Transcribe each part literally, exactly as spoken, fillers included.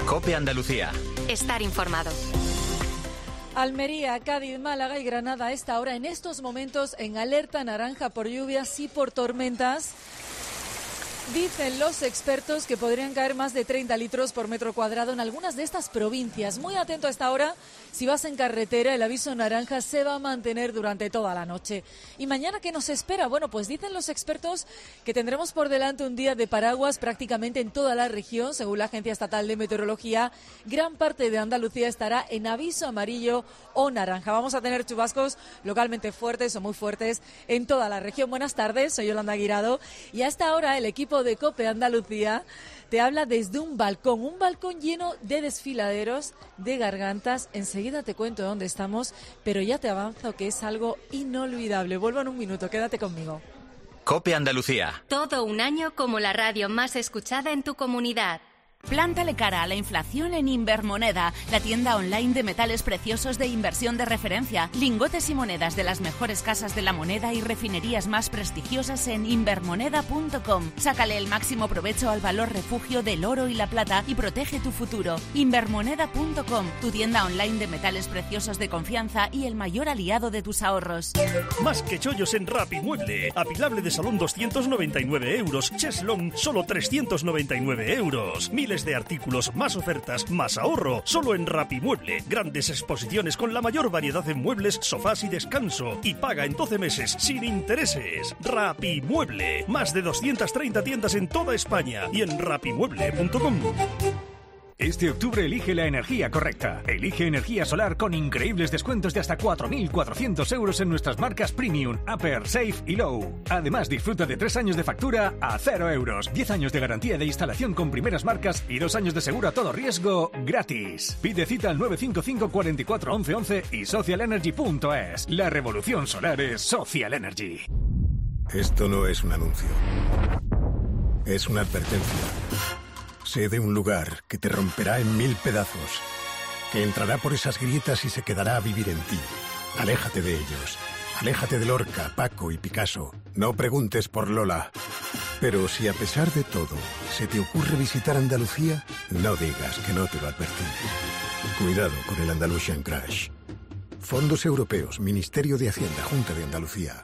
COPE Andalucía. Estar informado. Almería, Cádiz, Málaga y Granada a esta hora, en estos momentos, en alerta naranja por lluvias y por tormentas. Dicen los expertos que podrían caer más de treinta litros por metro cuadrado en algunas de estas provincias. Muy atento a esta hora, si vas en carretera, el aviso naranja se va a mantener durante toda la noche. ¿Y mañana qué nos espera? Bueno, pues dicen los expertos que tendremos por delante un día de paraguas prácticamente en toda la región. Según la Agencia Estatal de Meteorología, gran parte de Andalucía estará en aviso amarillo o naranja. Vamos a tener chubascos localmente fuertes o muy fuertes en toda la región. Buenas tardes, soy Yolanda Guirado y a esta hora el equipo de COPE Andalucía te habla desde un balcón, un balcón lleno de desfiladeros, de gargantas. Enseguida te cuento dónde estamos, pero ya te avanzo que es algo inolvidable. Vuelvo en un minuto, quédate conmigo. COPE Andalucía. Todo un año como la radio más escuchada en tu comunidad. Plántale cara a la inflación en Invermoneda, la tienda online de metales preciosos de inversión de referencia. Lingotes y monedas de las mejores casas de la moneda y refinerías más prestigiosas en invermoneda punto com. Sácale el máximo provecho al valor refugio del oro y la plata y protege tu futuro. invermoneda punto com, tu tienda online de metales preciosos de confianza y el mayor aliado de tus ahorros. Más que chollos en Rapimueble. Apilable de salón doscientos noventa y nueve euros. Cheslong solo trescientos noventa y nueve euros. Miles de artículos, más ofertas, más ahorro. Solo en Rapimueble. Grandes exposiciones con la mayor variedad de muebles, sofás y descanso. Y paga en doce meses sin intereses. Rapimueble. Más de doscientas treinta tiendas en toda España y en rapimueble punto com. Este octubre elige la energía correcta. Elige energía solar con increíbles descuentos de hasta cuatro mil cuatrocientos euros en nuestras marcas Premium, Upper, Safe y Low. Además, disfruta de tres años de factura a cero euros, diez años de garantía de instalación con primeras marcas y dos años de seguro a todo riesgo gratis. Pide cita al nueve cinco cinco, cuatro cuatro, once once y social energy punto es. La revolución solar es Social Energy. Esto no es un anuncio. Es una advertencia. Sé de un lugar que te romperá en mil pedazos, que entrará por esas grietas y se quedará a vivir en ti. Aléjate de ellos. Aléjate de Lorca, Paco y Picasso. No preguntes por Lola. Pero si a pesar de todo se te ocurre visitar Andalucía, no digas que no te lo advertí. Cuidado con el Andalusian Crash. Fondos Europeos, Ministerio de Hacienda, Junta de Andalucía.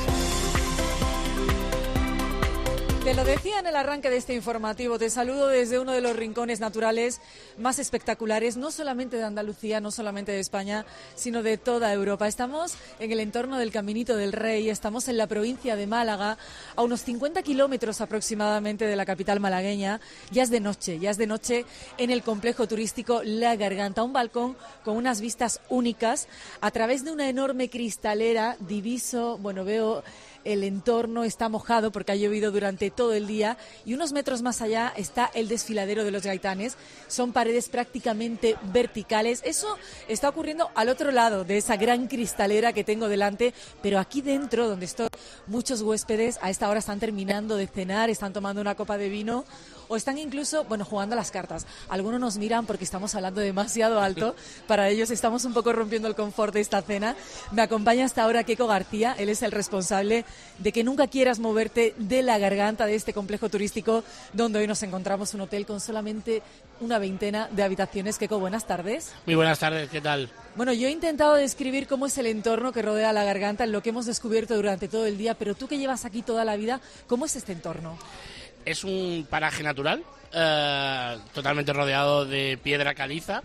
Te lo decía en el arranque de este informativo, te saludo desde uno de los rincones naturales más espectaculares, no solamente de Andalucía, no solamente de España, sino de toda Europa. Estamos en el entorno del Caminito del Rey, estamos en la provincia de Málaga, a unos cincuenta kilómetros aproximadamente de la capital malagueña. Ya es de noche, ya es de noche en el complejo turístico La Garganta, un balcón con unas vistas únicas. A través de una enorme cristalera diviso, bueno, veo... El entorno está mojado porque ha llovido durante todo el día y unos metros más allá está el desfiladero de los Gaitanes. Son paredes prácticamente verticales. Eso está ocurriendo al otro lado de esa gran cristalera que tengo delante, pero aquí dentro, donde estoy, muchos huéspedes a esta hora están terminando de cenar, están tomando una copa de vino o están incluso, bueno, jugando a las cartas. Algunos nos miran porque estamos hablando demasiado alto. Para ellos estamos un poco rompiendo el confort de esta cena. Me acompaña hasta ahora Keiko García. Él es el responsable de que nunca quieras moverte de La Garganta, de este complejo turístico donde hoy nos encontramos, un hotel con solamente una veintena de habitaciones. Keiko, buenas tardes. Muy buenas tardes, ¿qué tal? Bueno, yo he intentado describir cómo es el entorno que rodea La Garganta, en lo que hemos descubierto durante todo el día, pero tú que llevas aquí toda la vida, ¿cómo es este entorno? Es un paraje natural, eh, totalmente rodeado de piedra caliza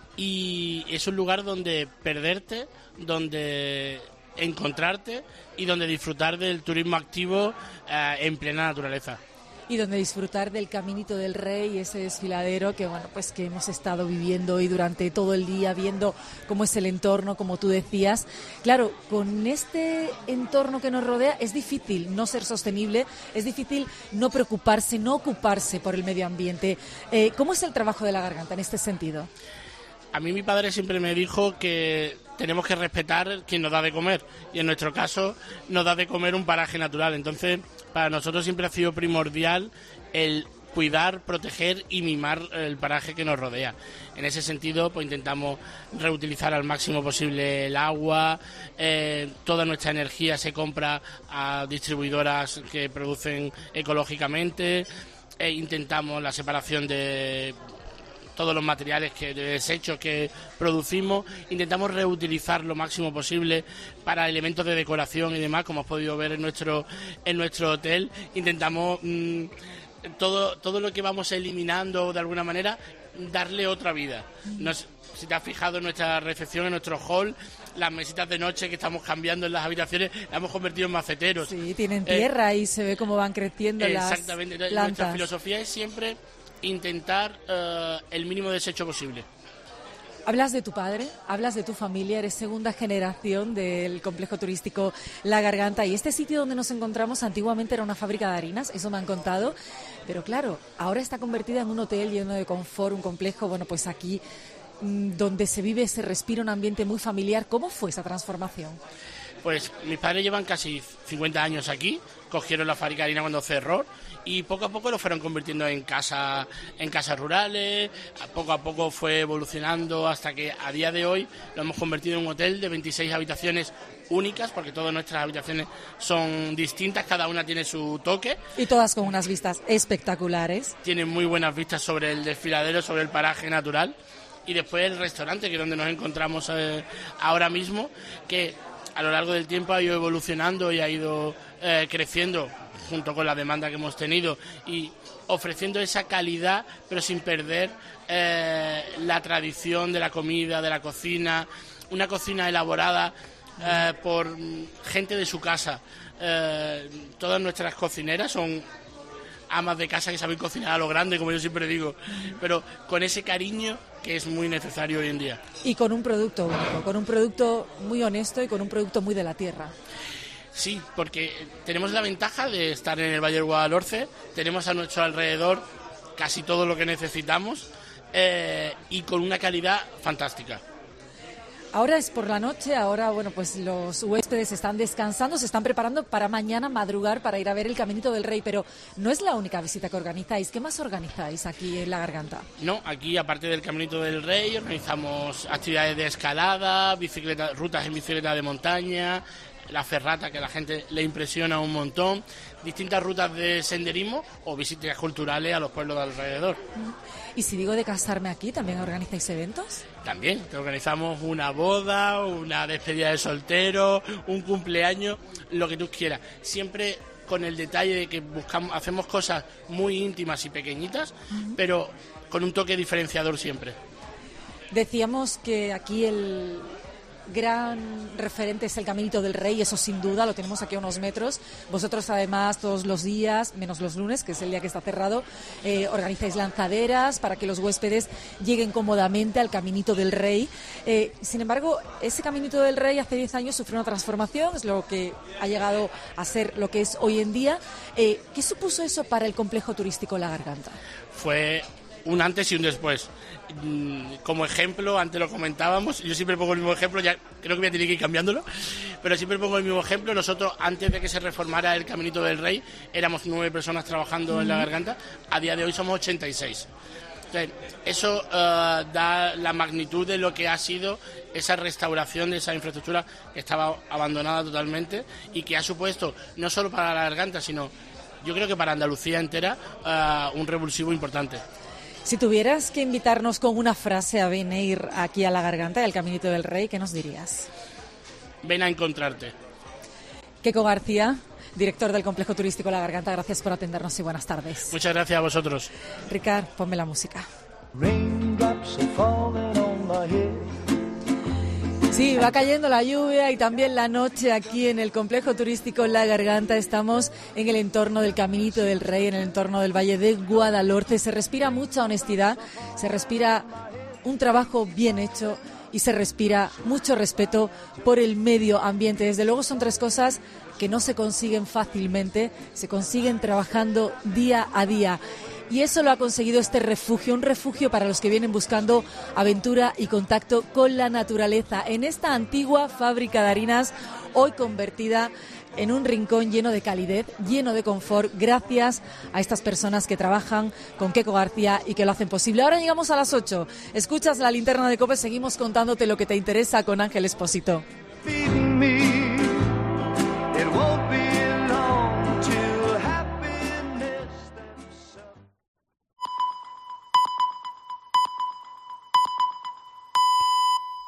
y es un lugar donde perderte, donde encontrarte y donde disfrutar del turismo activo eh, en plena naturaleza. Y donde disfrutar del Caminito del Rey, ese desfiladero que bueno pues que hemos estado viviendo hoy durante todo el día, viendo cómo es el entorno, como tú decías. Claro, con este entorno que nos rodea es difícil no ser sostenible, es difícil no preocuparse, no ocuparse por el medio ambiente. Eh, ¿Cómo es el trabajo de La Garganta en este sentido? A mí mi padre siempre me dijo que tenemos que respetar quien nos da de comer y en nuestro caso nos da de comer un paraje natural. Entonces, para nosotros siempre ha sido primordial el cuidar, proteger y mimar el paraje que nos rodea. En ese sentido, pues intentamos reutilizar al máximo posible el agua, eh, toda nuestra energía se compra a distribuidoras que producen ecológicamente, e intentamos la separación de todos los materiales que, de desechos que producimos, intentamos reutilizar lo máximo posible para elementos de decoración y demás, como has podido ver en nuestro en nuestro hotel. Intentamos mmm, todo todo lo que vamos eliminando de alguna manera darle otra vida. Nos, si te has fijado en nuestra recepción, en nuestro hall, las mesitas de noche que estamos cambiando en las habitaciones, las hemos convertido en maceteros. Sí, tienen tierra eh, y se ve cómo van creciendo las plantas. Exactamente. Nuestra filosofía es siempre intentar uh, el mínimo desecho posible. Hablas de tu padre, hablas de tu familia, eres segunda generación del complejo turístico La Garganta, y este sitio donde nos encontramos antiguamente era una fábrica de harinas, eso me han contado, pero claro, ahora está convertida en un hotel lleno de confort, un complejo, bueno, pues aquí mmm, donde se vive, se respira un ambiente muy familiar. ¿Cómo fue esa transformación? Pues mis padres llevan casi cincuenta años aquí, cogieron la fábrica de harina cuando cerró y poco a poco lo fueron convirtiendo en casa, en casas rurales, poco a poco fue evolucionando hasta que a día de hoy lo hemos convertido en un hotel de veintiséis habitaciones únicas, porque todas nuestras habitaciones son distintas, cada una tiene su toque. Y todas con unas vistas espectaculares. Tienen muy buenas vistas sobre el desfiladero, sobre el paraje natural, y después el restaurante, que es donde nos encontramos eh, ahora mismo, que a lo largo del tiempo ha ido evolucionando y ha ido eh, creciendo junto con la demanda que hemos tenido y ofreciendo esa calidad, pero sin perder eh, la tradición de la comida, de la cocina, una cocina elaborada eh, por gente de su casa. Eh, todas nuestras cocineras son amas de casa que saben cocinar a lo grande, como yo siempre digo, pero con ese cariño que es muy necesario hoy en día. Y con un producto único, con un producto muy honesto y con un producto muy de la tierra. Sí, porque tenemos la ventaja de estar en el Valle del Guadalhorce, tenemos a nuestro alrededor casi todo lo que necesitamos eh, y con una calidad fantástica. Ahora es por la noche, ahora bueno pues los huéspedes están descansando, se están preparando para mañana madrugar para ir a ver el Caminito del Rey, pero no es la única visita que organizáis. ¿Qué más organizáis aquí en La Garganta? No, aquí aparte del Caminito del Rey organizamos actividades de escalada, bicicleta, rutas en bicicleta de montaña, la ferrata, que a la gente le impresiona un montón, distintas rutas de senderismo o visitas culturales a los pueblos de alrededor. Y si digo de casarme aquí, ¿también organizáis eventos? También, te organizamos una boda, una despedida de soltero, un cumpleaños, lo que tú quieras. Siempre con el detalle de que buscamos, hacemos cosas muy íntimas y pequeñitas, uh-huh. pero con un toque diferenciador siempre. Decíamos que aquí el gran referente es el Caminito del Rey, eso sin duda, lo tenemos aquí a unos metros. Vosotros además todos los días, menos los lunes, que es el día que está cerrado, eh, organizáis lanzaderas para que los huéspedes lleguen cómodamente al Caminito del Rey. Eh, sin embargo, ese Caminito del Rey hace diez años sufrió una transformación, es lo que ha llegado a ser lo que es hoy en día. Eh, ¿Qué supuso eso para el complejo turístico La Garganta? Fue un antes y un después. Como ejemplo, antes lo comentábamos, yo siempre pongo el mismo ejemplo, ya creo que voy a tener que ir cambiándolo, pero siempre pongo el mismo ejemplo. Nosotros, antes de que se reformara el Caminito del Rey, éramos nueve personas trabajando en La Garganta, a día de hoy somos ochenta y seis. Entonces, eso uh, da la magnitud de lo que ha sido esa restauración de esa infraestructura que estaba abandonada totalmente y que ha supuesto, no solo para La Garganta, sino yo creo que para Andalucía entera, uh, un revulsivo importante. Si tuvieras que invitarnos con una frase a venir aquí a La Garganta, al Caminito del Rey, ¿qué nos dirías? Ven a encontrarte. Keko García, director del Complejo Turístico La Garganta, gracias por atendernos y buenas tardes. Muchas gracias a vosotros. Ricard, ponme la música. Sí, va cayendo la lluvia y también la noche aquí en el Complejo Turístico La Garganta. Estamos en el entorno del Caminito del Rey, en el entorno del Valle de Guadalhorce. Se respira mucha honestidad, se respira un trabajo bien hecho y se respira mucho respeto por el medio ambiente. Desde luego son tres cosas que no se consiguen fácilmente, se consiguen trabajando día a día. Y eso lo ha conseguido este refugio, un refugio para los que vienen buscando aventura y contacto con la naturaleza. En esta antigua fábrica de harinas, hoy convertida en un rincón lleno de calidez, lleno de confort, gracias a estas personas que trabajan con Keko García y que lo hacen posible. Ahora llegamos a las ocho. Escuchas la linterna de COPE, seguimos contándote lo que te interesa con Ángel Expósito.